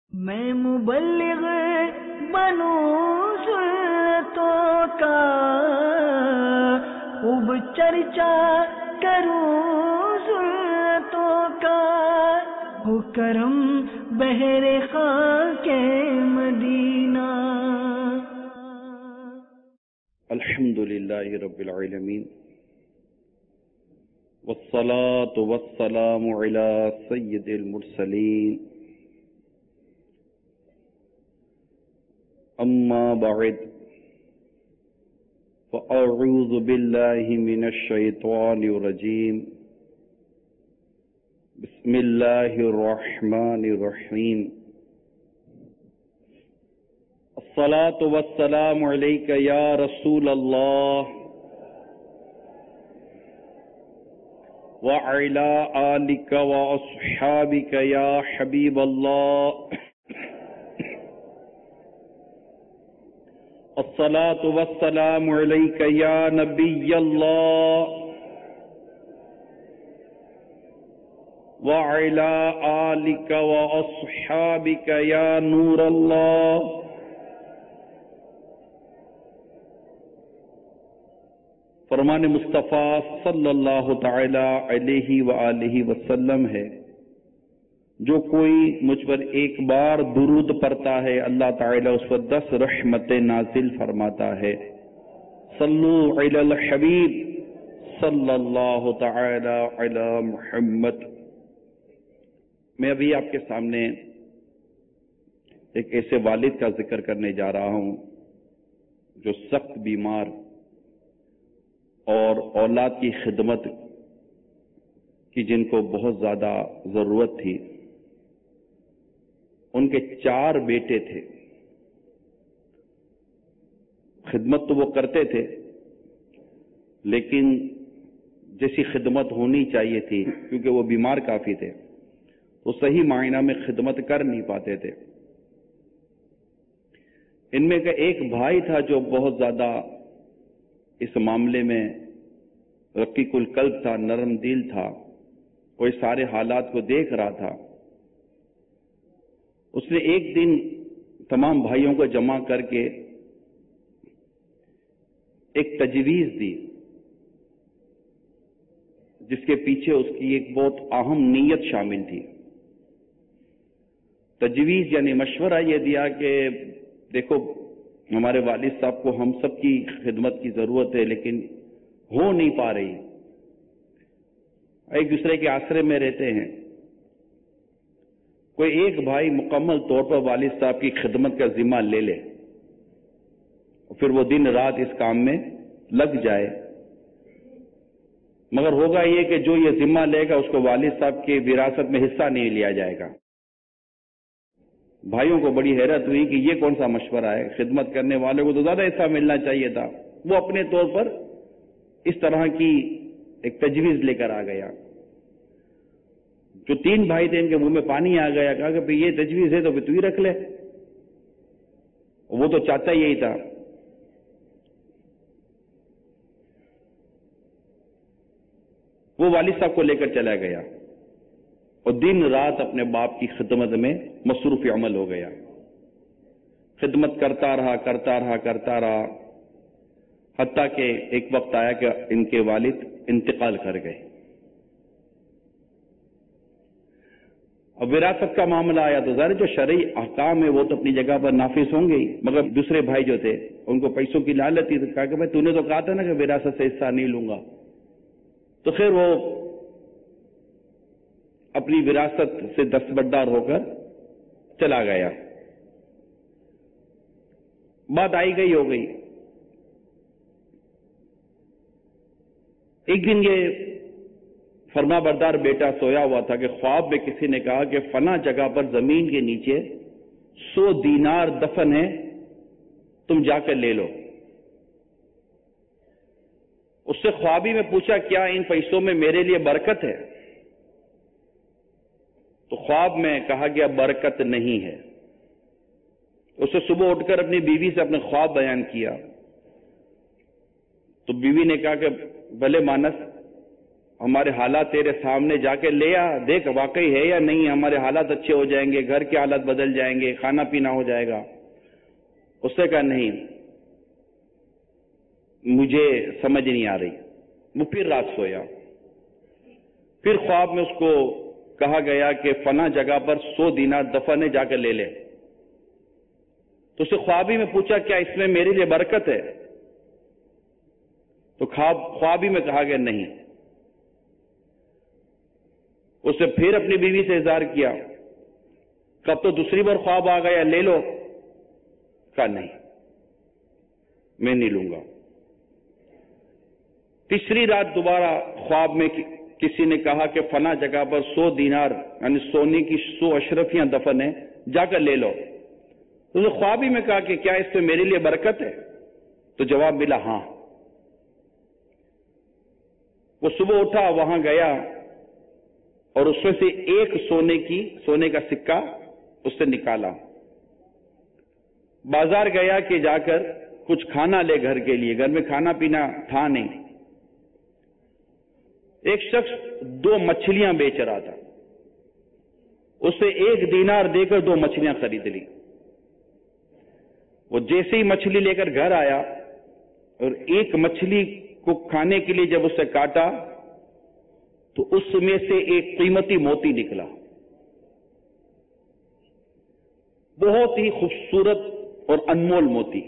میں مبلغ بنوں سنتوں کا، خوب چرچا کروں سنتوں کا، ہو کرم بہر خاک مدینہ۔ الحمد للہ رب العالمین، والصلاة والسلام علی سید المرسلین، اما بعد فاعوذ باللہ من الشیطان الرجیم، بسم اللہ الرحمن الرحیم۔ الصلاة والسلام علیک یا رسول اللہ وعلی آلک واصحابک یا حبیب اللہ۔ الصلاة والسلام علیک یا نبی اللہ وعلی آلک واصحابک یا نور اللہ۔ فرمان مصطفیٰ صلی اللہ تعالی علیہ وآلہ وسلم ہے، جو کوئی مجھ پر ایک بار درود پڑھتا ہے اللہ تعالیٰ اس پر 10 رحمتیں نازل فرماتا ہے۔ صلو علی الحبیب صلی اللہ تعالی علی محمد۔ میں ابھی آپ کے سامنے ایک ایسے والد کا ذکر کرنے جا رہا ہوں جو سخت بیمار اور اولاد کی خدمت کی جن کو بہت زیادہ ضرورت تھی۔ ان کے 4 بیٹے تھے، خدمت تو وہ کرتے تھے لیکن جیسی خدمت ہونی چاہیے تھی کیونکہ وہ بیمار کافی تھے تو صحیح معنی میں خدمت کر نہیں پاتے تھے۔ ان میں کا ایک بھائی تھا جو بہت زیادہ اس معاملے میں رقیق القلب تھا، نرم دل تھا، وہ اس سارے حالات کو دیکھ رہا تھا۔ اس نے ایک دن تمام بھائیوں کو جمع کر کے ایک تجویز دی جس کے پیچھے اس کی ایک بہت اہم نیت شامل تھی۔ تجویز یعنی مشورہ یہ دیا کہ دیکھو ہمارے والد صاحب کو ہم سب کی خدمت کی ضرورت ہے لیکن ہو نہیں پا رہی، ایک دوسرے کے آسرے میں رہتے ہیں، کوئی ایک بھائی مکمل طور پر والد صاحب کی خدمت کا ذمہ لے لے اور پھر وہ دن رات اس کام میں لگ جائے، مگر ہوگا یہ کہ جو یہ ذمہ لے گا اس کو والد صاحب کی وراثت میں حصہ نہیں لیا جائے گا۔ بھائیوں کو بڑی حیرت ہوئی کہ یہ کون سا مشورہ ہے، خدمت کرنے والے کو تو زیادہ حصہ ملنا چاہیے تھا۔ وہ اپنے طور پر اس طرح کی ایک تجویز لے کر آ گیا۔ جو 3 بھائی تھے ان کے منہ میں پانی آ گیا، کہا کہ یہ تجویز ہے تو پھر تو ہی رکھ لے، وہ تو چاہتا یہی تھا۔ وہ والد صاحب کو لے کر چلا گیا اور دن رات اپنے باپ کی خدمت میں مصروف عمل ہو گیا، خدمت کرتا رہا حتیٰ کہ ایک وقت آیا کہ ان کے والد انتقال کر گئے۔ اب وراثت کا معاملہ آیا تو ظاہر جو شرعی احکام ہے وہ تو اپنی جگہ پر نافذ ہوں گے ہی، مگر دوسرے بھائی جو تھے ان کو پیسوں کی لالچ تھی، تو کہا کہ بھائی تو نے تو کہا تھا نا کہ وراثت سے حصہ نہیں لوں گا، تو خیر وہ اپنی وراثت سے دستبردار ہو کر چلا گیا۔ بات آئی گئی ہو گئی۔ ایک دن یہ فرما بردار بیٹا سویا ہوا تھا کہ خواب میں کسی نے کہا کہ فلاں جگہ پر زمین کے نیچے 100 دینار دفن ہے، تم جا کر لے لو۔ اس سے خوابی میں پوچھا کیا ان پیسوں میں میرے لیے برکت ہے؟ تو خواب میں کہا گیا برکت نہیں ہے۔ اسے صبح اٹھ کر اپنی بیوی سے اپنے خواب بیان کیا تو بیوی نے کہا کہ بھلے مانس ہمارے حالات تیرے سامنے جا کے لے آ، دیکھ واقعی ہے یا نہیں، ہمارے حالات اچھے ہو جائیں گے، گھر کے حالات بدل جائیں گے، کھانا پینا ہو جائے گا۔ اس نے کہا نہیں، مجھے سمجھ نہیں آ رہی۔ وہ پھر رات سویا، پھر خواب میں اس کو کہا گیا کہ فلاں جگہ پر 100 دینار دفن ہے، جا کے لے لے۔ تو اسے خوابی میں پوچھا کیا اس میں میرے لیے برکت ہے؟ تو خوابی میں کہا گیا نہیں۔ اسے پھر اپنی بیوی سے اظہار کیا، کب تو دوسری بار خواب آ گیا، لے لو۔ کہا نہیں، میں نہیں لوں گا۔ تیسری رات دوبارہ خواب میں کسی نے کہا کہ فلاں جگہ پر 100 دینار یعنی سونے کی 100 اشرفیاں دفن ہیں، جا کر لے لو۔ تو اسے خوابی میں کہا کہ کیا اس میں میرے لیے برکت ہے؟ تو جواب ملا ہاں۔ وہ صبح اٹھا، وہاں گیا اور اس میں سے ایک سونے کا سکہ اس سے نکالا، بازار گیا کہ جا کر کچھ کھانا لے گھر کے لیے، گھر میں کھانا پینا تھا نہیں۔ ایک شخص 2 مچھلیاں بیچ رہا تھا، اسے 1 دینار دے کر 2 مچھلیاں خرید لی۔ وہ جیسے ہی مچھلی لے کر گھر آیا اور ایک مچھلی کو کھانے کے لیے جب اسے کاٹا تو اس میں سے ایک قیمتی موتی نکلا، بہت ہی خوبصورت اور انمول موتی۔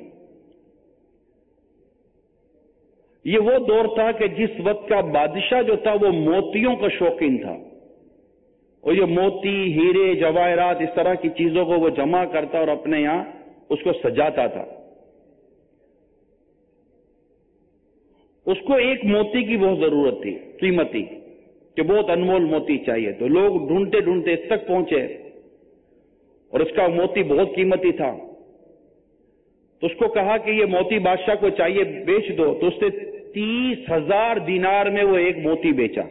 یہ وہ دور تھا کہ جس وقت کا بادشاہ جو تھا وہ موتیوں کا شوقین تھا، اور یہ موتی، ہیرے، جواہرات، اس طرح کی چیزوں کو وہ جمع کرتا اور اپنے یہاں اس کو سجاتا تھا۔ اس کو ایک موتی کی بہت ضرورت تھی، قیمتی، کہ بہت انمول موتی چاہیے۔ تو لوگ ڈھونڈتے ڈھونڈتے اس تک پہنچے اور اس کا موتی بہت قیمتی تھا۔ تو اس کو کہا کہ یہ موتی بادشاہ کو چاہیے، بیچ دو۔ تو اس نے 30,000 دینار میں وہ ایک موتی بیچا۔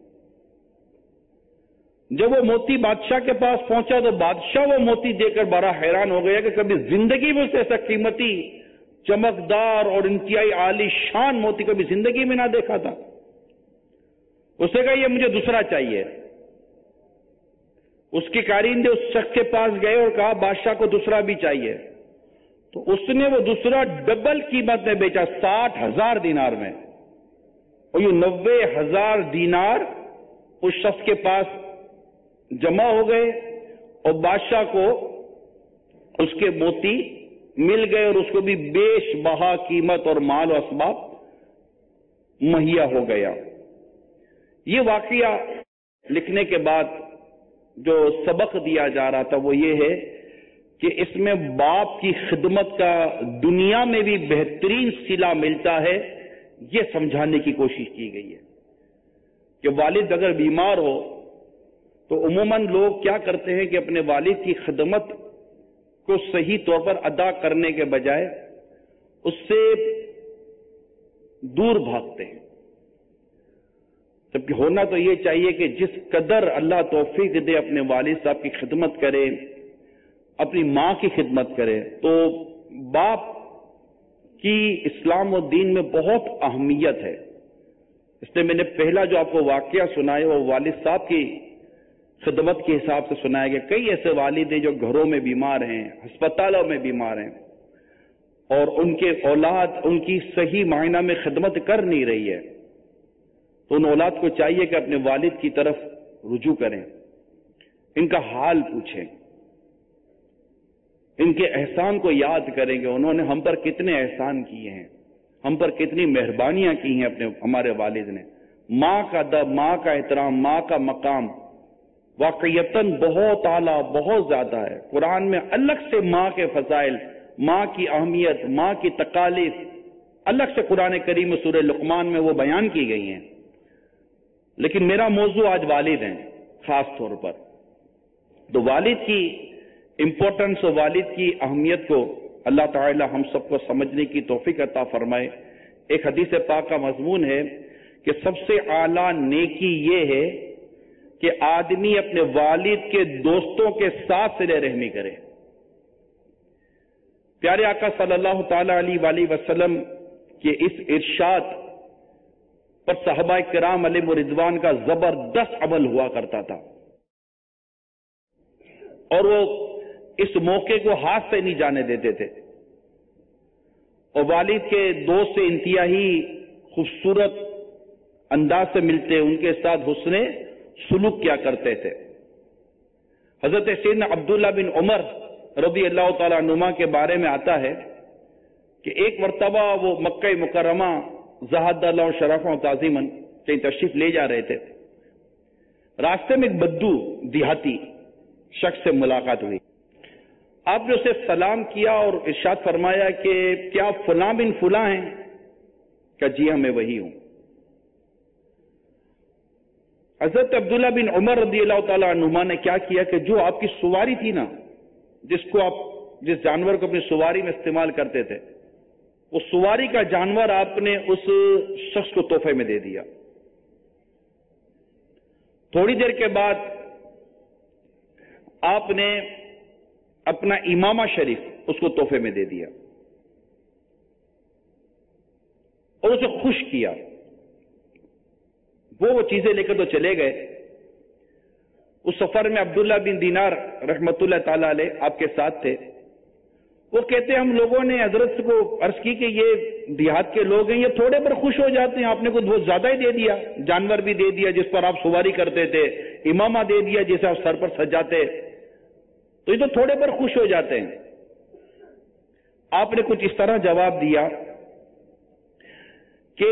جب وہ موتی بادشاہ کے پاس پہنچا تو بادشاہ وہ موتی دے کر بڑا حیران ہو گیا کہ کبھی زندگی میں اسے ایسا قیمتی، چمکدار اور انتہائی عالی شان موتی کبھی زندگی میں نہ دیکھا تھا۔ اس نے کہا یہ مجھے دوسرا چاہیے۔ اس کے کارندے اس شخص کے پاس گئے اور کہا بادشاہ کو دوسرا بھی چاہیے۔ تو اس نے وہ دوسرا ڈبل قیمت میں بیچا، 60,000 دینار میں، اور یہ 90,000 دینار اس شخص کے پاس جمع ہو گئے اور بادشاہ کو اس کے موتی مل گئے اور اس کو بھی بیش بہا قیمت اور مال و اسباب مہیا ہو گیا۔ یہ واقعہ لکھنے کے بعد جو سبق دیا جا رہا تھا وہ یہ ہے کہ اس میں باپ کی خدمت کا دنیا میں بھی بہترین صلہ ملتا ہے، یہ سمجھانے کی کوشش کی گئی ہے کہ والد اگر بیمار ہو تو عموماً لوگ کیا کرتے ہیں کہ اپنے والد کی خدمت کو صحیح طور پر ادا کرنے کے بجائے اس سے دور بھاگتے ہیں، جبکہ ہونا تو یہ چاہیے کہ جس قدر اللہ توفیق دے اپنے والد صاحب کی خدمت کرے، اپنی ماں کی خدمت کرے۔ تو باپ کی اسلام و دین میں بہت اہمیت ہے۔ اس لیے میں نے پہلا جو آپ کو واقعہ سنایا وہ والد صاحب کی خدمت کے حساب سے سنایا گیا۔ کئی ایسے والد ہیں جو گھروں میں بیمار ہیں، ہسپتالوں میں بیمار ہیں، اور ان کے اولاد ان کی صحیح معنی میں خدمت کر نہیں رہی ہے، تو ان اولاد کو چاہیے کہ اپنے والد کی طرف رجوع کریں، ان کا حال پوچھیں، ان کے احسان کو یاد کریں گے، انہوں نے ہم پر کتنے احسان کیے ہیں، ہم پر کتنی مہربانیاں کی ہیں ہمارے والد نے۔ ماں کا ادب، ماں کا احترام، ماں کا مقام واقعیتاً بہت اعلیٰ، بہت زیادہ ہے۔ قرآن میں الگ سے ماں کے فضائل، ماں کی اہمیت، ماں کی تکالیف الگ سے قرآن کریم میں سورہ لقمان میں وہ بیان کی گئی ہیں۔ لیکن میرا موضوع آج والد ہیں خاص طور پر، تو والد کی امپورٹنس اور والد کی اہمیت کو اللہ تعالی ہم سب کو سمجھنے کی توفیق عطا فرمائے۔ ایک حدیث پاک کا مضمون ہے کہ سب سے اعلیٰ نیکی یہ ہے کہ آدمی اپنے والد کے دوستوں کے ساتھ صلہ رحمی کرے۔ پیارے آقا صلی اللہ تعالی علیہ وآلہ وسلم کے اس ارشاد پر صحابہ کرام علیہ رضوان کا زبردست عمل ہوا کرتا تھا، اور وہ اس موقع کو ہاتھ سے نہیں جانے دیتے تھے، اور والد کے دوست سے انتہائی خوبصورت انداز سے ملتے، ان کے ساتھ حسن سلوک کیا کرتے تھے۔ حضرت سیدنا عبداللہ بن عمر رضی اللہ تعالیٰ عنہما کے بارے میں آتا ہے کہ ایک مرتبہ وہ مکہ مکرمہ زہد اللہ شرف و تعظیماً کہیں تشریف لے جا رہے تھے، راستے میں ایک بدو دیہاتی شخص سے ملاقات ہوئی، آپ نے اسے سلام کیا اور ارشاد فرمایا کہ کیا فلاں بن فلاں ہیں؟ کہ جی ہاں میں وہی ہوں۔ حضرت عبداللہ بن عمر رضی اللہ تعالیٰ عنہما نے کیا کیا کہ جو آپ کی سواری تھی نا، جس جانور کو اپنی سواری میں استعمال کرتے تھے، وہ سواری کا جانور آپ نے اس شخص کو تحفے میں دے دیا۔ تھوڑی دیر کے بعد آپ نے اپنا امامہ شریف اس کو تحفے میں دے دیا اور اسے خوش کیا۔ وہ چیزیں لے کر تو چلے گئے۔ اس سفر میں عبداللہ بن دینار رحمت اللہ تعالی علیہ آپ کے ساتھ تھے۔ وہ کہتے ہم لوگوں نے حضرت کو عرض کی کہ یہ دیہات کے لوگ ہیں، یہ تھوڑے پر خوش ہو جاتے ہیں، آپ نے کچھ بہت زیادہ ہی دے دیا، جانور بھی دے دیا جس پر آپ سواری کرتے تھے، امامہ دے دیا جسے آپ سر پر سجاتے، تو یہ تو تھوڑے پر خوش ہو جاتے ہیں۔ آپ نے کچھ اس طرح جواب دیا کہ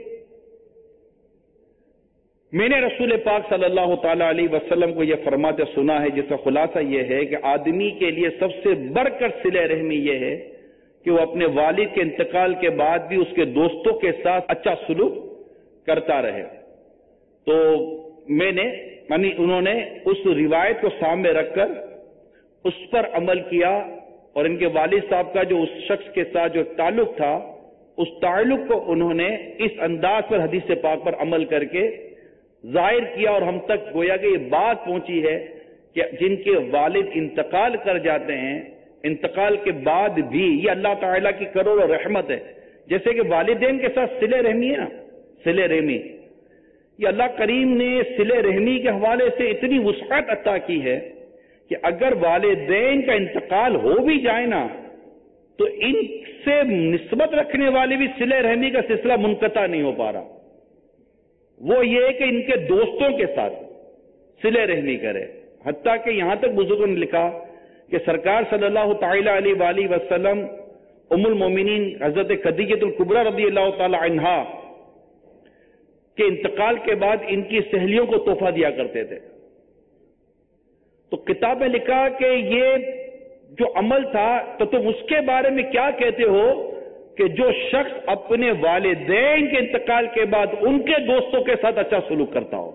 میں نے رسول پاک صلی اللہ تعالی علیہ وسلم کو یہ فرماتے سنا ہے، جس کا خلاصہ یہ ہے کہ آدمی کے لیے سب سے بڑھ کر صلہ رحمی یہ ہے کہ وہ اپنے والد کے انتقال کے بعد بھی اس کے دوستوں کے ساتھ اچھا سلوک کرتا رہے۔ تو انہوں نے اس روایت کو سامنے رکھ کر اس پر عمل کیا، اور ان کے والد صاحب کا جو اس شخص کے ساتھ جو تعلق تھا، اس تعلق کو انہوں نے اس انداز پر حدیث پاک پر عمل کر کے ظاہر کیا، اور ہم تک گویا کہ یہ بات پہنچی ہے کہ جن کے والد انتقال کر جاتے ہیں، انتقال کے بعد بھی یہ اللہ تعالیٰ کی کروڑ رحمت ہے۔ جیسے کہ والدین کے ساتھ صلہ رحمی ہے نا، صلہ رحمی، یہ اللہ کریم نے صلہ رحمی کے حوالے سے اتنی وسعت عطا کی ہے کہ اگر والدین کا انتقال ہو بھی جائے نا، تو ان سے نسبت رکھنے والے بھی صلہ رحمی کا سلسلہ منقطع نہیں ہو پا رہا۔ وہ یہ ہے کہ ان کے دوستوں کے ساتھ صلہ رحمی کرے، حتیٰ کہ یہاں تک بزرگوں نے لکھا کہ سرکار صلی اللہ تعالی علیہ وآلہ وسلم ام المومنین حضرت خدیجہ الکبریٰ رضی اللہ تعالی عنہا کے انتقال کے بعد ان کی سہیلیوں کو تحفہ دیا کرتے تھے۔ تو کتاب میں لکھا کہ یہ جو عمل تھا تو تم اس کے بارے میں کیا کہتے ہو کہ جو شخص اپنے والدین کے انتقال کے بعد ان کے دوستوں کے ساتھ اچھا سلوک کرتا ہو۔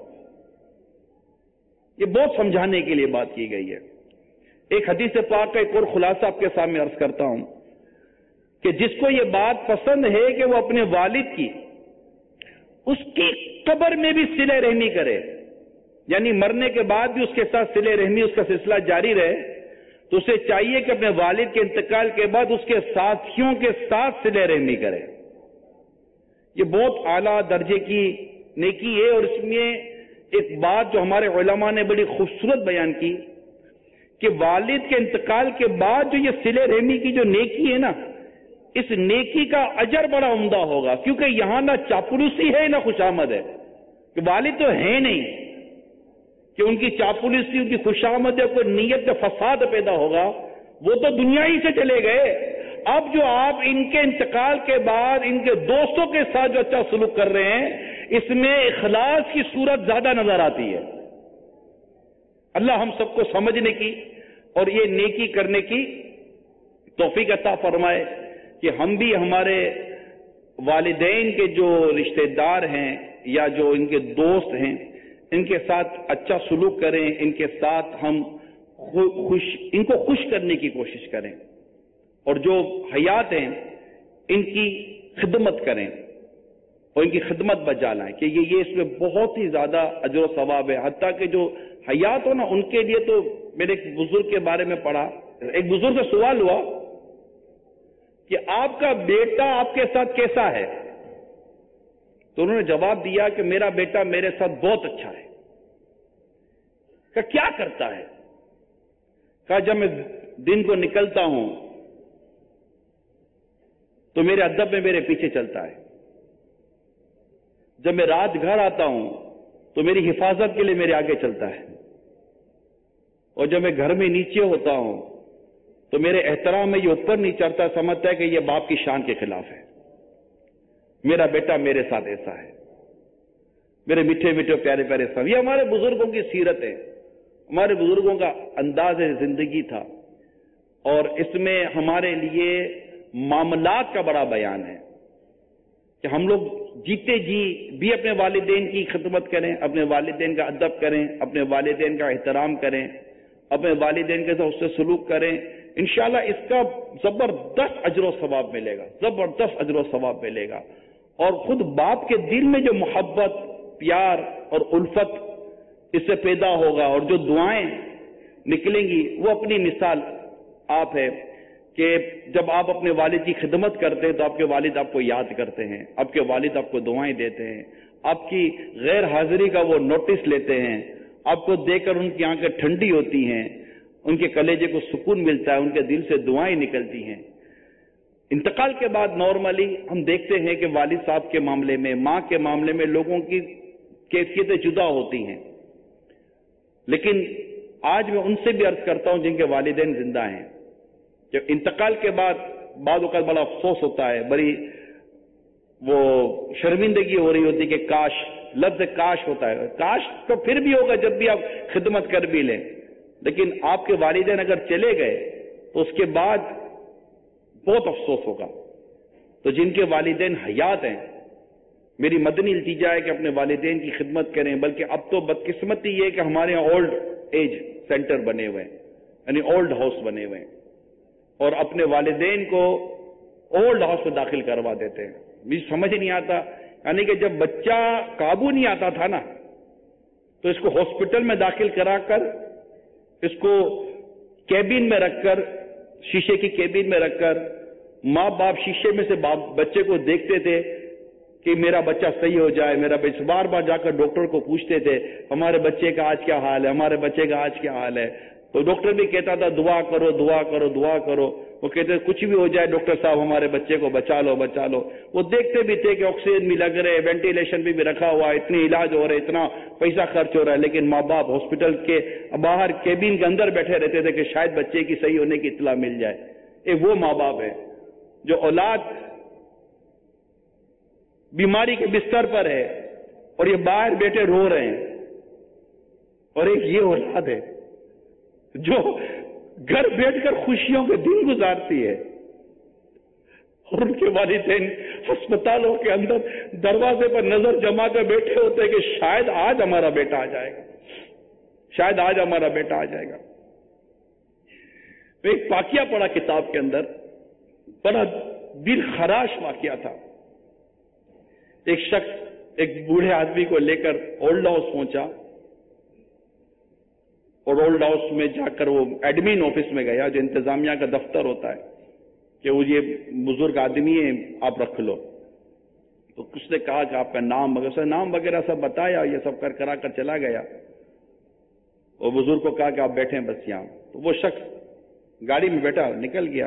یہ بہت سمجھانے کے لیے بات کی گئی ہے۔ ایک حدیث پاک کا ایک اور خلاصہ آپ کے سامنے عرض کرتا ہوں کہ جس کو یہ بات پسند ہے کہ وہ اپنے والد کی اس کی قبر میں بھی صلہ رحمی کرے، یعنی مرنے کے بعد بھی اس کے ساتھ صلہ رحمی اس کا سلسلہ جاری رہے، تو اسے چاہیے کہ اپنے والد کے انتقال کے بعد اس کے ساتھیوں کے ساتھ صلہ رحمی کرے۔ یہ بہت اعلیٰ درجے کی نیکی ہے، اور اس میں ایک بات جو ہمارے علماء نے بڑی خوبصورت بیان کی کہ والد کے انتقال کے بعد جو یہ صلہ رحمی کی جو نیکی ہے نا، اس نیکی کا اجر بڑا عمدہ ہوگا، کیونکہ یہاں نہ چاپلوسی ہے نہ خوشامد ہے، کہ والد تو ہے نہیں کہ ان کی چاپلوسی، ان کی خوشامد ہے، کوئی نیت کا فساد پیدا ہوگا، وہ تو دنیا ہی سے چلے گئے۔ اب جو آپ ان کے انتقال کے بعد ان کے دوستوں کے ساتھ جو اچھا سلوک کر رہے ہیں، اس میں اخلاص کی صورت زیادہ نظر آتی ہے۔ اللہ ہم سب کو سمجھنے کی اور یہ نیکی کرنے کی توفیق عطا فرمائے کہ ہم بھی ہمارے والدین کے جو رشتہ دار ہیں یا جو ان کے دوست ہیں، ان کے ساتھ اچھا سلوک کریں، ان کے ساتھ ہم ان کو خوش کرنے کی کوشش کریں، اور جو حیات ہیں ان کی خدمت کریں اور ان کی خدمت بجا لائیں، کہ یہ اس میں بہت ہی زیادہ اجر و ثواب ہے۔ حتیٰ کہ جو حیات ہو نا، ان کے لیے تو میں نے ایک بزرگ کے بارے میں پڑھا، ایک بزرگ سے سوال ہوا کہ آپ کا بیٹا آپ کے ساتھ کیسا ہے؟ تو انہوں نے جواب دیا کہ میرا بیٹا میرے ساتھ بہت اچھا ہے. کہ کیا کرتا ہے؟ کہا جب میں دن کو نکلتا ہوں تو میرے ادب میں میرے پیچھے چلتا ہے، جب میں رات گھر آتا ہوں تو میری حفاظت کے لیے میرے آگے چلتا ہے، اور جب میں گھر میں نیچے ہوتا ہوں تو میرے احترام میں یہ اوپر نہیں چڑھتا، سمجھتا ہے کہ یہ باپ کی شان کے خلاف ہے. میرا بیٹا میرے ساتھ ایسا ہے. میرے میٹھے میٹھے پیارے پیارے صاحب، یہ ہمارے بزرگوں کی سیرت ہے، ہمارے بزرگوں کا انداز زندگی تھا، اور اس میں ہمارے لیے معاملات کا بڑا بیان ہے کہ ہم لوگ جیتے جی بھی اپنے والدین کی خدمت کریں، اپنے والدین کا ادب کریں، اپنے والدین کا احترام کریں، اپنے والدین کے ساتھ اس سے سلوک کریں. انشاءاللہ اس کا زبردست اجر و ثواب ملے گا، زبردست اجر و ثواب ملے گا. اور خود باپ کے دل میں جو محبت، پیار اور الفت اس سے پیدا ہوگا، اور جو دعائیں نکلیں گی وہ اپنی مثال آپ ہے کہ جب آپ اپنے والد کی خدمت کرتے ہیں تو آپ کے والد آپ کو یاد کرتے ہیں، آپ کے والد آپ کو دعائیں دیتے ہیں، آپ کی غیر حاضری کا وہ نوٹس لیتے ہیں، آپ کو دیکھ کر ان کی آنکھیں ٹھنڈی ہوتی ہیں، ان کے کلیجے کو سکون ملتا ہے، ان کے دل سے دعائیں نکلتی ہیں. انتقال کے بعد نارملی ہم دیکھتے ہیں کہ والد صاحب کے معاملے میں، ماں کے معاملے میں لوگوں کی کیفیتیں جدا ہوتی ہیں، لیکن آج میں ان سے بھی عرض کرتا ہوں جن کے والدین زندہ ہیں، جب انتقال کے بعد بعض اوقات بڑا افسوس ہوتا ہے، بڑی وہ شرمندگی ہو رہی ہوتی کہ کاش، لفظ کاش ہوتا ہے، کاش تو پھر بھی ہوگا جب بھی آپ خدمت کر بھی لیں، لیکن آپ کے والدین اگر چلے گئے تو اس کے بعد بہت افسوس ہوگا. تو جن کے والدین حیات ہیں، میری مدنی التجا ہے کہ اپنے والدین کی خدمت کریں. بلکہ اب تو بدقسمتی یہ کہ ہمارے یہاں اولڈ ایج سینٹر بنے ہوئے ہیں، یعنی اولڈ ہاؤس بنے ہوئے ہیں، اور اپنے والدین کو اولڈ ہاؤس میں داخل کروا دیتے ہیں. مجھے سمجھ نہیں آتا، یعنی کہ جب بچہ قابو نہیں آتا تھا نا تو اس کو ہاسپٹل میں داخل کرا کر، اس کو کیبن میں رکھ کر، شیشے کی کیبن میں رکھ کر، ماں باپ شیشے میں سے بچے کو دیکھتے تھے کہ میرا بچہ صحیح ہو جائے، میرا بچہ بار بار جا کر ڈاکٹر کو پوچھتے تھے ہمارے بچے کا آج کیا حال ہے، ہمارے بچے کا آج کیا حال ہے. تو ڈاکٹر بھی کہتا تھا دعا کرو دعا کرو دعا کرو. وہ کہتے کچھ بھی ہو جائے ڈاکٹر صاحب ہمارے بچے کو بچا لو بچا لو. وہ دیکھتے بھی تھے کہ آکسیجن بھی لگ رہے، وینٹیلیشن بھی رکھا ہوا، اتنی علاج ہو رہے، اتنا پیسہ خرچ ہو رہا ہے، لیکن ماں باپ ہاسپٹل کے باہر کیبن کے اندر بیٹھے رہتے تھے کہ شاید بچے کی صحیح ہونے کی اطلاع مل جائے. یہ وہ ماں باپ ہے جو اولاد بیماری کے بستر پر ہے اور یہ باہر بیٹھے رو رہے ہیں، اور ایک یہ اولاد ہے جو گھر بیٹھ کر خوشیوں کے دن گزارتی ہے، اور ان کے والدین ہسپتالوں کے اندر دروازے پر نظر جما کر بیٹھے ہوتے ہیں کہ شاید آج ہمارا بیٹا آ جائے گا، شاید آج ہمارا بیٹا آ جائے گا. میں ایک واقعہ پڑھا کتاب کے اندر، بڑا دل خراش واقعہ تھا. ایک شخص ایک بوڑھے آدمی کو لے کر اولڈ ہاؤس پہنچا، اور اولڈ ہاؤس میں جا کر وہ ایڈمن آفس میں گیا جو انتظامیہ کا دفتر ہوتا ہے کہ وہ یہ بزرگ آدمی ہے آپ رکھ لو. تو کس نے کہا کہ آپ کا نام وغیرہ سب بتایا، یہ سب کرا کر چلا گیا. اور بزرگ کو کہا کہ آپ بیٹھیں بس یہاں. تو وہ شخص گاڑی میں بیٹھا نکل گیا.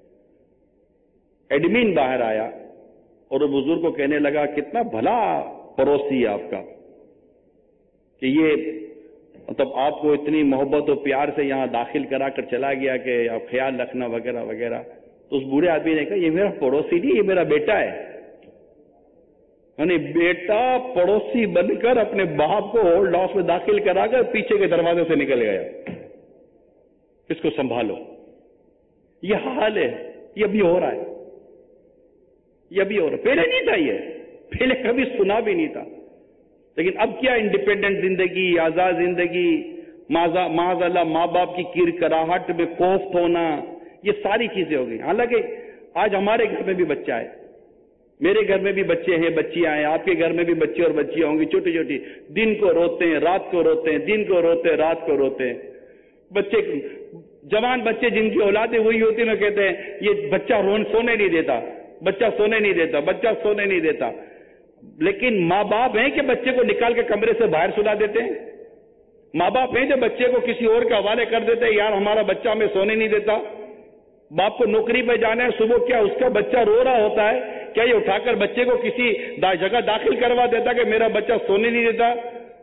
ایڈمن باہر آیا اور وہ بزرگ کو کہنے لگا کتنا بھلا پڑوسی ہے آپ کا کہ یہ مطلب آپ کو اتنی محبت و پیار سے یہاں داخل کرا کر چلا گیا کہ آپ خیال رکھنا وغیرہ وغیرہ. تو اس بوڑھے آدمی نے کہا یہ میرا پڑوسی نہیں، یہ میرا بیٹا ہے. یعنی بیٹا پڑوسی بن کر اپنے باپ کو اولڈ ہاؤس میں داخل کرا کر پیچھے کے دروازے سے نکل گیا. اس کو سنبھالو. یہ حال ہے، یہ ابھی ہو رہا ہے، یہ ابھی ہو رہا ہے. پہلے نہیں تھا، یہ پہلے کبھی سنا بھی نہیں تھا. لیکن اب کیا انڈیپینڈنٹ زندگی، آزاد زندگی، معاذ اللہ ماں باپ کی کیر کراہٹ میں کوفت ہونا، یہ ساری چیزیں ہو گئی. حالانکہ آج ہمارے گھر میں بھی بچہ ہے، میرے گھر میں بھی بچے ہیں، بچیاں ہیں، آپ کے گھر میں بھی بچے اور بچیاں ہوں گی چھوٹی چھوٹی. دن کو روتے ہیں، رات کو روتے ہیں، دن کو روتے ہیں، رات کو روتے ہیں. بچے جوان بچے جن کی اولادیں ہوئی ہوتی ہیں کہتے ہیں یہ بچہ سونے نہیں دیتا، بچہ سونے نہیں دیتا، بچہ سونے نہیں دیتا. لیکن ماں باپ ہیں کہ بچے کو نکال کے کمرے سے باہر سلا دیتے ہیں؟ ماں باپ ہیں جو بچے کو کسی اور کے حوالے کر دیتے ہیں، یار ہمارا بچہ ہمیں سونے نہیں دیتا، باپ کو نوکری پہ جانا ہے، صبح کیا اس کا بچہ رو رہا ہوتا ہے، کیا یہ اٹھا کر بچے کو کسی جگہ داخل کروا دیتا کہ میرا بچہ سونے نہیں دیتا؟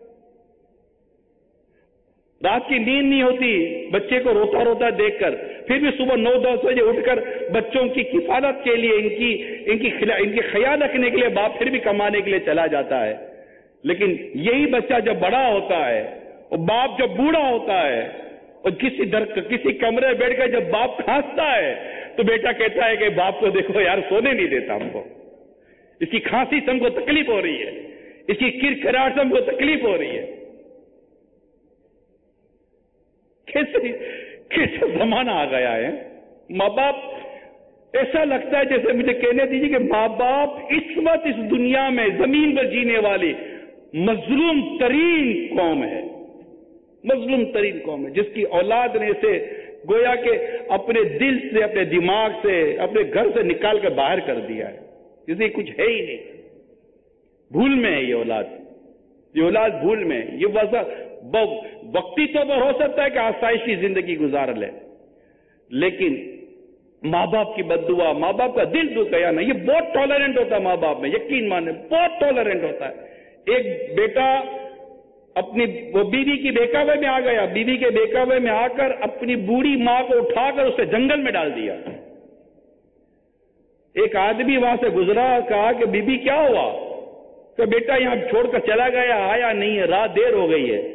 رات کی نیند نہیں ہوتی بچے کو روتا روتا دیکھ کر، پھر بھی صبح 9-10 بجے اٹھ کر بچوں کی کفالت کے لیے ان کی خیال رکھنے کے لیے باپ پھر بھی کمانے کے لیے چلا جاتا ہے۔ لیکن یہی بچہ جب بڑا ہوتا ہے اور باپ جب بوڑھا ہوتا ہے اور کسی کمرے میں بیٹھ کر جب باپ کھانستا ہے تو بیٹا کہتا ہے کہ باپ کو دیکھو یار سونے نہیں دیتا ہم کو، اس کی کھانسی سے ہم کو تکلیف ہو رہی ہے، اس کی کرکراہٹ سے ہم کو تکلیف ہو رہی ہے۔ کیسے زمانہ آ گیا ہے، ماں باپ ایسا لگتا ہے جیسے مجھے کہنے دیجیے کہ ماں باپ اس وقت اس دنیا میں زمین پر جینے والی مظلوم ترین قوم ہے، مظلوم ترین قوم ہے، جس کی اولاد نے اسے گویا کہ اپنے دل سے، اپنے دماغ سے، اپنے گھر سے نکال کر باہر کر دیا ہے، جسے کچھ ہے ہی نہیں، بھول میں ہے یہ اولاد بھول میں ہے۔ یہ وقتی طور پر ہو سکتا ہے کہ آسائشی زندگی گزار لے، لیکن ماں باپ کی بد دعا، ماں باپ کا دل دکھ گیا نا، یہ بہت ٹالرنٹ ہوتا ہے ماں باپ میں، یقین مانے بہت ٹالرنٹ ہوتا ہے۔ ایک بیٹا اپنی وہ بیوی کی بہکاوے میں آ گیا، بیوی کے بہکاوے میں آ کر اپنی بوڑھی ماں کو اٹھا کر اسے جنگل میں ڈال دیا۔ ایک آدمی وہاں سے گزرا، کہا کہ بی بی کیا ہوا؟ کہ بیٹا یہاں چھوڑ کر چلا گیا، آیا نہیں ہے، رات دیر ہو گئی ہے،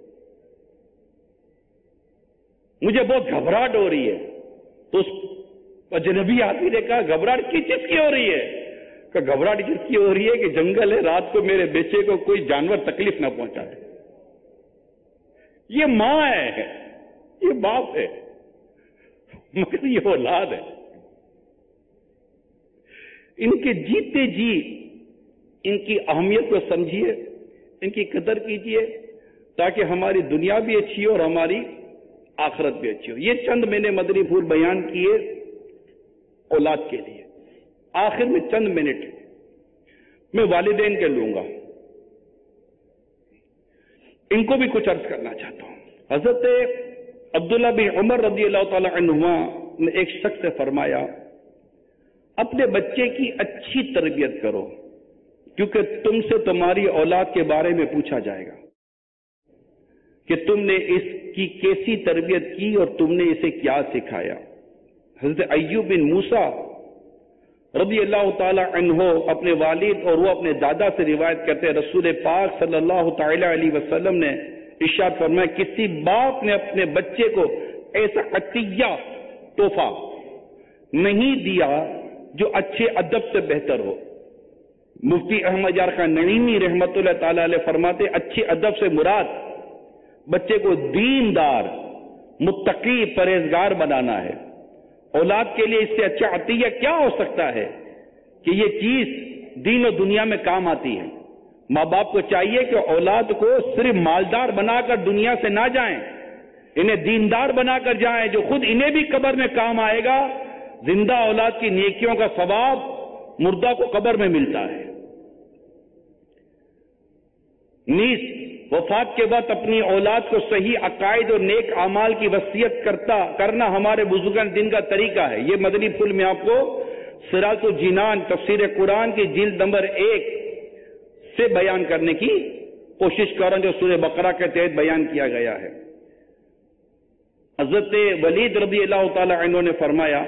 مجھے بہت گھبراہٹ ہو رہی ہے۔ تو اس اجنبی آدمی نے کہا گھبراہٹ کس چیز کی ہو رہی ہے؟ کہ گھبراہٹ اس چیز کی ہو رہی ہے کہ جنگل ہے، رات کو میرے بیٹے کو کوئی جانور تکلیف نہ پہنچائے۔ یہ ماں ہے، یہ باپ ہے، مگر یہ اولاد ہے۔ ان کے جیتے جی ان کی اہمیت کو سمجھیے، ان کی قدر کیجیے، تاکہ ہماری دنیا بھی اچھی ہو اور ہماری آخرت بھی اچھی ہو۔ یہ چند میں نے مدنی پھول بیان کیے اولاد کے لیے۔ آخر میں چند منٹ میں والدین کے لوں گا، ان کو بھی کچھ عرض کرنا چاہتا ہوں۔ حضرت عبداللہ بن عمر رضی اللہ تعالی عنہما نے ایک شخص سے فرمایا، اپنے بچے کی اچھی تربیت کرو، کیونکہ تم سے تمہاری اولاد کے بارے میں پوچھا جائے گا کہ تم نے اس کی کیسی تربیت کی اور تم نے اسے کیا سکھایا۔ حضرت ایوب بن موسیٰ رضی اللہ تعالی عنہ اپنے والد اور وہ اپنے دادا سے روایت کرتے ہیں، رسول پاک صلی اللہ تعالی علیہ وسلم نے ارشاد فرمایا، کسی باپ نے اپنے بچے کو ایسا عطیہ تحفہ نہیں دیا جو اچھے ادب سے بہتر ہو۔ مفتی احمد یار خان نعیمی رحمت اللہ تعالی علیہ فرماتے، اچھے ادب سے مراد بچے کو دیندار، متقی، پرہیزگار بنانا ہے۔ اولاد کے لیے اس سے اچھا عطیہ کیا ہو سکتا ہے کہ یہ چیز دین و دنیا میں کام آتی ہے۔ ماں باپ کو چاہیے کہ اولاد کو صرف مالدار بنا کر دنیا سے نہ جائیں، انہیں دیندار بنا کر جائیں، جو خود انہیں بھی قبر میں کام آئے گا۔ زندہ اولاد کی نیکیوں کا ثواب مردہ کو قبر میں ملتا ہے۔ نیز وفات کے بعد اپنی اولاد کو صحیح عقائد اور نیک اعمال کی وصیت کرنا ہمارے بزرگان دین کا طریقہ ہے۔ یہ مدنی پھول میں آپ کو سراج الجنان تفسیر قرآن کی جلد نمبر 1 سے بیان کرنے کی کوشش کر رہا ہوں، جو سورہ بقرہ کے تحت بیان کیا گیا ہے۔ حضرت ولید رضی اللہ تعالی عنہ نے فرمایا،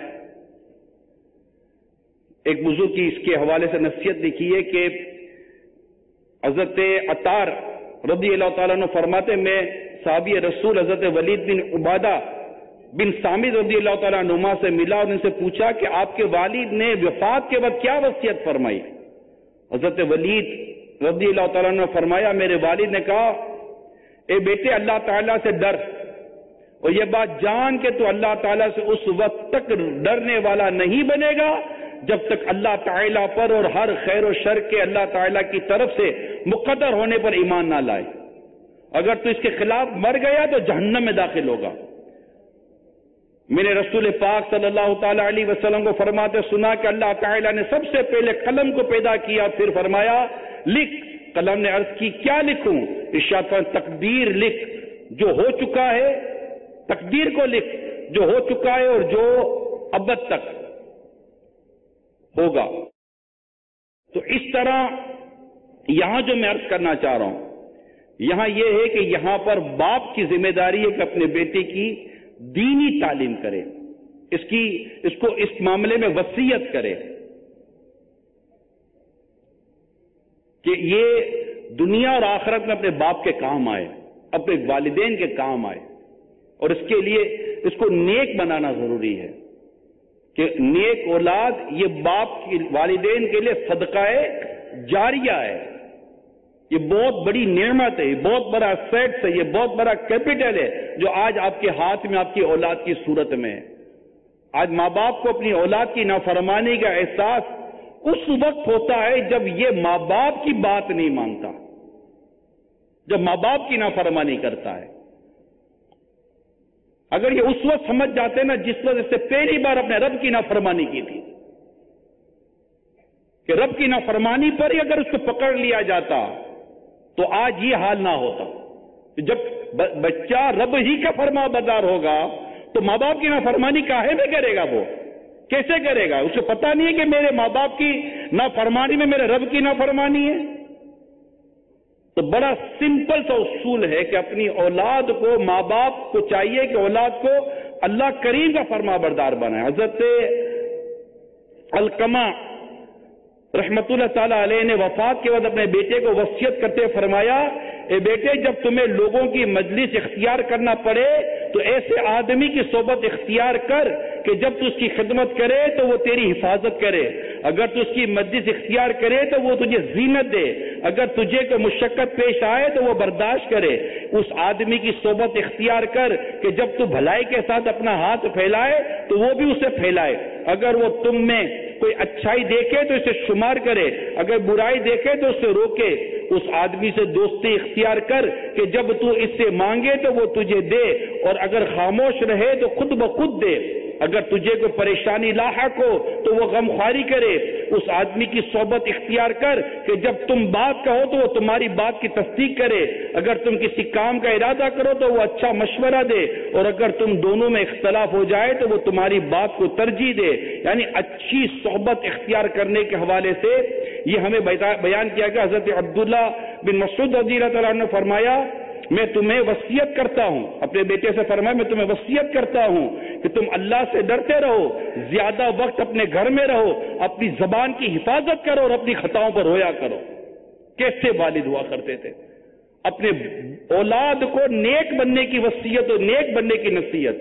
ایک بزرگ کی اس کے حوالے سے نصیحت لکھی ہے کہ حضرت عطار رضی اللہ تعالیٰ عنہ فرماتے، میں صحابی رسول حضرت ولید بن عبادہ بن سامد رضی اللہ تعالیٰ عنہما سے ملا اور ان سے پوچھا کہ آپ کے والد نے وفات کے بعد کیا وصیت فرمائی؟ حضرت ولید رضی اللہ تعالیٰ عنہ نے فرمایا، میرے والد نے کہا، اے بیٹے اللہ تعالیٰ سے ڈر، اور یہ بات جان کہ تو اللہ تعالیٰ سے اس وقت تک ڈرنے والا نہیں بنے گا جب تک اللہ تعالیٰ پر اور ہر خیر و شر کے اللہ تعالیٰ کی طرف سے مقدر ہونے پر ایمان نہ لائے۔ اگر تو اس کے خلاف مر گیا تو جہنم میں داخل ہوگا۔ میں نے رسول پاک صلی اللہ تعالی علیہ وسلم کو فرماتے سنا کہ اللہ تعالیٰ نے سب سے پہلے قلم کو پیدا کیا، پھر فرمایا لکھ۔ قلم نے عرض کی کیا لکھوں؟ ارشاد فرمایا تقدیر لکھ، جو ہو چکا ہے، تقدیر کو لکھ جو ہو چکا ہے اور جو ابد تک ہوگا۔ تو اس طرح یہاں جو میں عرض کرنا چاہ رہا ہوں، یہاں یہ ہے کہ یہاں پر باپ کی ذمہ داری ہے کہ اپنے بیٹے کی دینی تعلیم کرے، اس کو اس معاملے میں وصیت کرے کہ یہ دنیا اور آخرت میں اپنے باپ کے کام آئے، اپنے والدین کے کام آئے، اور اس کے لیے اس کو نیک بنانا ضروری ہے کہ نیک اولاد یہ باپ کی والدین کے لیے صدقہ جاریہ ہے، یہ بہت بڑی نعمت ہے، یہ بہت بڑا اسیٹ ہے، یہ بہت بڑا کیپٹل ہے جو آج آپ کے ہاتھ میں آپ کی اولاد کی صورت میں ہے۔ آج ماں باپ کو اپنی اولاد کی نافرمانی کا احساس اس وقت ہوتا ہے جب یہ ماں باپ کی بات نہیں مانتا، جب ماں باپ کی نافرمانی کرتا ہے۔ اگر یہ اس وقت سمجھ جاتے نا جس وقت اس سے پہلی بار اپنے رب کی نافرمانی کی تھی، کہ رب کی نافرمانی پر ہی اگر اس کو پکڑ لیا جاتا تو آج یہ حال نہ ہوتا۔ جب بچہ رب ہی کا فرما بردار ہوگا تو ماں باپ کی نافرمانی کاہے میں کرے گا؟ وہ کیسے کرے گا؟ اسے پتا نہیں ہے کہ میرے ماں باپ کی نافرمانی میں میرے رب کی نافرمانی ہے۔ تو بڑا سمپل سا اصول ہے کہ اپنی اولاد کو، ماں باپ کو چاہیے کہ اولاد کو اللہ کریم کا فرما بردار بنائے۔ حضرت علقمہ رحمت اللہ تعالی علیہ نے وفات کے بعد اپنے بیٹے کو وصیت کرتے فرمایا، اے بیٹے جب تمہیں لوگوں کی مجلس اختیار کرنا پڑے تو ایسے آدمی کی صحبت اختیار کر کہ جب تو اس کی خدمت کرے تو وہ تیری حفاظت کرے، اگر تو اس کی مجلس اختیار کرے تو وہ تجھے زینت دے، اگر تجھے کوئی مشقت پیش آئے تو وہ برداشت کرے۔ اس آدمی کی صحبت اختیار کر کہ جب تو بھلائی کے ساتھ اپنا ہاتھ پھیلائے تو وہ بھی اسے پھیلائے، اگر وہ تم میں کوئی اچھائی دیکھے تو اسے شمار کرے، اگر برائی دیکھے تو اسے روکے۔ اس آدمی سے دوستی اختیار کر کہ جب تو اس سے مانگے تو وہ تجھے دے، اور اگر خاموش رہے تو خود بخود دے، اگر تجھے کوئی پریشانی لاحق ہو تو وہ غمخواری کرے۔ اس آدمی کی صحبت اختیار کر کہ جب تم بات کہو تو وہ تمہاری بات کی تصدیق کرے، اگر تم کسی کام کا ارادہ کرو تو وہ اچھا مشورہ دے، اور اگر تم دونوں میں اختلاف ہو جائے تو وہ تمہاری بات کو ترجیح دے۔ یعنی اچھی صحبت اختیار کرنے کے حوالے سے یہ ہمیں بیان کیا گیا۔ حضرت عبداللہ بن مسعود رضی اللہ تعالیٰ نے فرمایا، میں تمہیں وصیت کرتا ہوں، اپنے بیٹے سے فرمایا میں تمہیں وصیت کرتا ہوں کہ تم اللہ سے ڈرتے رہو، زیادہ وقت اپنے گھر میں رہو، اپنی زبان کی حفاظت کرو اور اپنی خطاؤں پر رویا کرو۔ کیسے والد ہوا کرتے تھے، اپنے اولاد کو نیک بننے کی وصیت اور نیک بننے کی نصیحت۔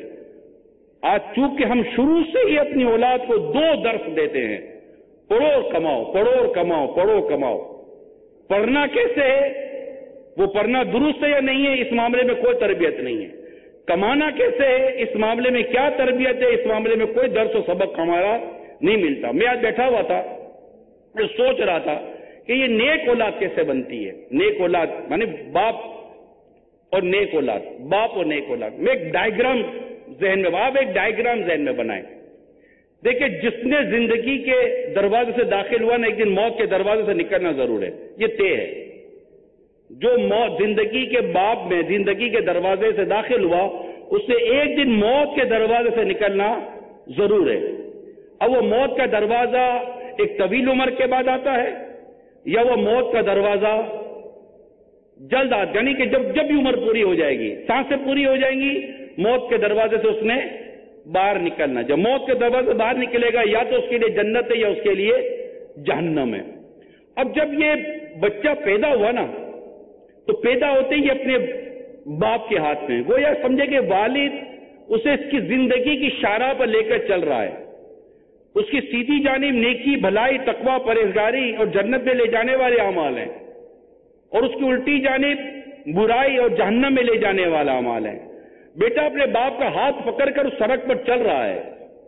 آج چونکہ ہم شروع سے ہی اپنی اولاد کو دو درس دیتے ہیں، پڑھو اور کماؤ، پڑھو اور کماؤ، پڑھو اور کماؤ۔ پڑھنا کیسے ہے، وہ پڑھنا درست ہے یا نہیں ہے، اس معاملے میں کوئی تربیت نہیں ہے۔ کمانا کیسے ہے، اس معاملے میں کیا تربیت ہے، اس معاملے میں کوئی درس و سبق ہمارا نہیں ملتا۔ میں آج بیٹھا ہوا تھا، میں سوچ رہا تھا کہ یہ نیک اولاد کیسے بنتی ہے۔ نیک اولاد یعنی باپ اور نیک اولاد، باپ اور نیک اولاد۔ میں ایک ڈائیگرام ذہن میں، آپ ایک ڈائیگرام ذہن میں بنائیں۔ دیکھیں، جس نے زندگی کے دروازے سے داخل ہوا نا، ایک دن موت کے دروازے سے نکلنا ضرور ہے، یہ طے ہے۔ جو موت زندگی کے باب میں، زندگی کے دروازے سے داخل ہوا، اس سے ایک دن موت کے دروازے سے نکلنا ضرور ہے۔ اب وہ موت کا دروازہ ایک طویل عمر کے بعد آتا ہے یا وہ موت کا دروازہ جلد آتا، یعنی کہ جب بھی عمر پوری ہو جائے گی، سانسیں پوری ہو جائیں گی، موت کے دروازے سے اس نے باہر نکلنا۔ جب موت کے دروازے سے باہر نکلے گا یا تو اس کے لیے جنت ہے یا اس کے لیے جہنم ہے۔ اب جب یہ بچہ پیدا ہوا نا، تو پیدا ہوتے ہی اپنے باپ کے ہاتھ میں، وہ یہ سمجھے کہ والد اسے اس کی زندگی کی شاہراہ پر لے کر چل رہا ہے، اس کی سیدھی جانب نیکی، بھلائی، تقوی، پرہیزگاری اور جنت میں لے جانے والے اعمال ہیں، اور اس کی الٹی جانب برائی اور جہنم میں لے جانے والا اعمال ہے۔ بیٹا اپنے باپ کا ہاتھ پکڑ کر اس سڑک پر چل رہا ہے،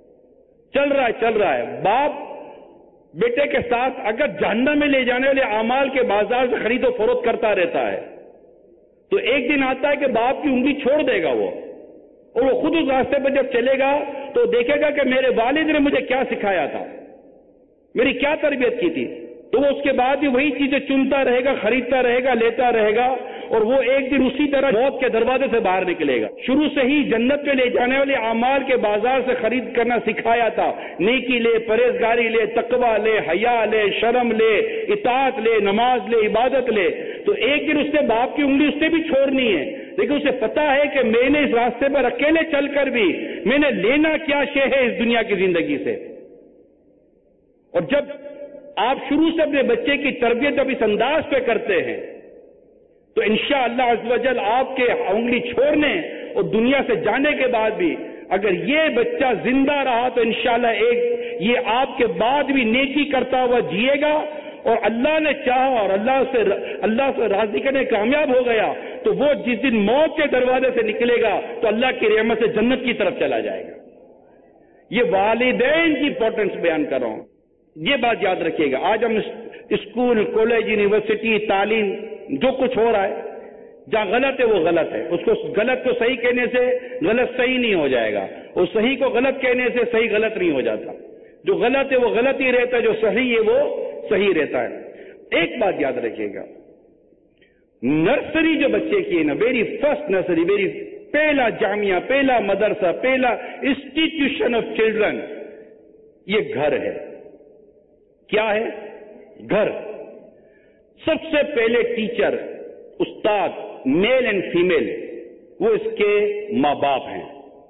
چل رہا ہے۔ باپ بیٹے کے ساتھ اگر جہنم میں لے جانے والے اعمال کے بازار سے خرید و فروخت کرتا رہتا ہے تو ایک دن آتا ہے کہ باپ کی انگلی چھوڑ دے گا وہ، اور وہ خود اس راستے پر جب چلے گا تو دیکھے گا کہ میرے والد نے مجھے کیا سکھایا تھا، میری کیا تربیت کی تھی، تو وہ اس کے بعد بھی وہی چیزیں چنتا رہے گا، خریدتا رہے گا، لیتا رہے گا، اور وہ ایک دن اسی طرح موت کے دروازے سے باہر نکلے گا۔ شروع سے ہی جنت میں لے جانے والے اعمال کے بازار سے خرید کرنا سکھایا تھا، نیکی لے، پرہیزگاری لے، تقوی لے، حیا لے، شرم لے، اطاعت لے، نماز لے، عبادت لے، تو ایک دن اس نے باپ کی انگلی اس نے بھی چھوڑنی ہے، لیکن اسے پتا ہے کہ میں نے اس راستے پر اکیلے چل کر بھی میں نے لینا کیا شے ہے اس دنیا کی زندگی سے۔ اور جب آپ شروع سے اپنے بچے کی تربیت جب اس انداز پہ کرتے ہیں تو انشاءاللہ عز و جل آپ کے انگلی چھوڑنے اور دنیا سے جانے کے بعد بھی اگر یہ بچہ زندہ رہا تو انشاءاللہ یہ آپ کے بعد بھی نیکی کرتا ہوا جیے گا، اور اللہ نے چاہا اور اللہ سے راضی کرنے کامیاب ہو گیا تو وہ جس دن موت کے دروازے سے نکلے گا تو اللہ کی رحمت سے جنت کی طرف چلا جائے گا۔ یہ والدین کی امپورٹنس بیان کر رہا ہوں، یہ بات یاد رکھیے گا۔ آج ہم اسکول، کالج، یونیورسٹی، تعلیم جو کچھ ہو رہا ہے، جہاں غلط ہے وہ غلط ہے، اس کو غلط کو صحیح کہنے سے غلط صحیح نہیں ہو جائے گا، اور صحیح کو غلط کہنے سے صحیح غلط نہیں ہو جاتا، جو غلط ہے وہ غلط ہی رہتا ہے، جو صحیح ہے وہ صحیح رہتا ہے۔ ایک بات یاد رکھیے گا، نرسری جو بچے کی ہے نا، ویری فرسٹ نرسری، ویری پہلا جامعہ، پہلا مدرسہ، پہلا انسٹیٹیوشن آف چلڈرن، یہ گھر ہے۔ کیا ہے؟ گھر۔ سب سے پہلے ٹیچر، استاد، میل اینڈ فیمیل، وہ اس کے ماں باپ ہیں۔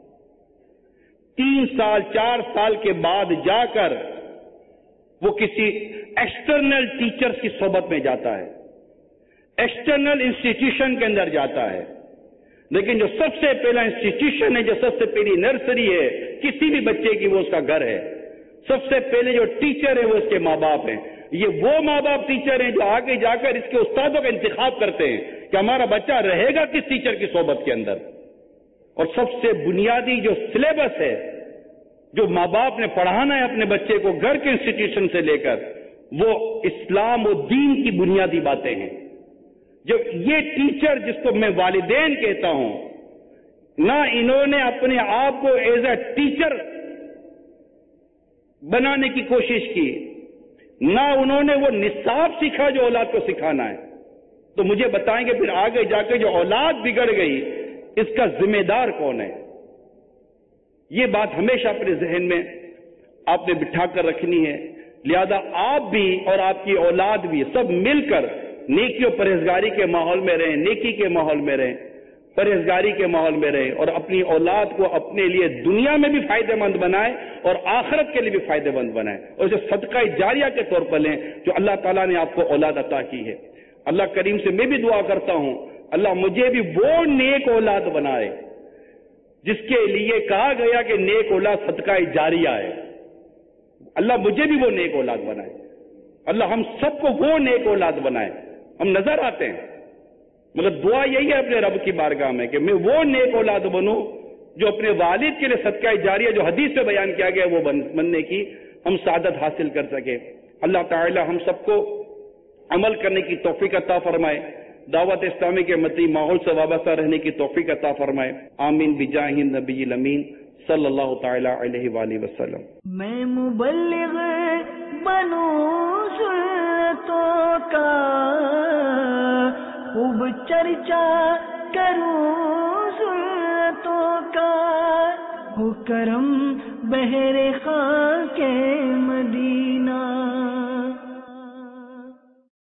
3 سال 4 سال کے بعد جا کر وہ کسی ایکسٹرنل ٹیچرز کی صحبت میں جاتا ہے، ایکسٹرنل انسٹیٹیوشن کے اندر جاتا ہے، لیکن جو سب سے پہلا انسٹیٹیوشن ہے، جو سب سے پہلی نرسری ہے کسی بھی بچے کی، وہ اس کا گھر ہے۔ سب سے پہلے جو ٹیچر ہیں وہ اس کے ماں باپ ہیں۔ یہ وہ ماں باپ ٹیچر ہیں جو آگے جا کر اس کے استادوں کا انتخاب کرتے ہیں کہ ہمارا بچہ رہے گا کس ٹیچر کی صحبت کے اندر۔ اور سب سے بنیادی جو سلیبس ہے، جو ماں باپ نے پڑھانا ہے اپنے بچے کو گھر کے انسٹیٹیوشن سے لے کر، وہ اسلام و دین کی بنیادی باتیں ہیں۔ جو یہ ٹیچر جس کو میں والدین کہتا ہوں، نہ انہوں نے اپنے آپ کو ایز اے ٹیچر بنانے کی کوشش کی، نہ انہوں نے وہ نصاب سیکھا جو اولاد کو سکھانا ہے، تو مجھے بتائیں گے پھر آگے جا کے جو اولاد بگڑ گئی اس کا ذمہ دار کون ہے؟ یہ بات ہمیشہ اپنے ذہن میں آپ نے بٹھا کر رکھنی ہے۔ لہذا آپ بھی اور آپ کی اولاد بھی سب مل کر نیکی و پرہیزگاری کے ماحول میں رہیں، نیکی کے ماحول میں رہیں، پرہیزگاری کے ماحول میں رہیں، اور اپنی اولاد کو اپنے لیے دنیا میں بھی فائدہ مند بنائیں اور آخرت کے لیے بھی فائدہ مند بنائیں، اور اسے صدقہ جاریہ کے طور پر لیں جو اللہ تعالیٰ نے آپ کو اولاد عطا کی ہے۔ اللہ کریم سے میں بھی دعا کرتا ہوں اللہ مجھے بھی وہ نیک اولاد بنائے جس کے لیے کہا گیا کہ نیک اولاد صدقہ جاریہ ہے۔ اللہ مجھے بھی وہ نیک اولاد بنائے، اللہ ہم سب کو وہ نیک اولاد بنائے۔ ہم نظر آتے ہیں مگر دعا یہی ہے اپنے رب کی بارگاہ میں کہ میں وہ نیک اولاد بنوں جو اپنے والد کے لیے صدقہ جاریہ جو حدیث سے بیان کیا گیا وہ بننے کی ہم سعادت حاصل کر سکیں۔ اللہ تعالی ہم سب کو عمل کرنے کی توفیق عطا فرمائے، دعوت اسلامی کے مدنی ماحول سے وابستہ رہنے کی توفیق عطا فرمائے۔ آمین بجاہ النبی الامین صلی اللہ تعالی علیہ وآلہ وسلم۔ میں مبلغ بنوں سنتوں کا، خوب چرچا کروں سنتوں کا، ہو کرم بہر خاک مدینہ۔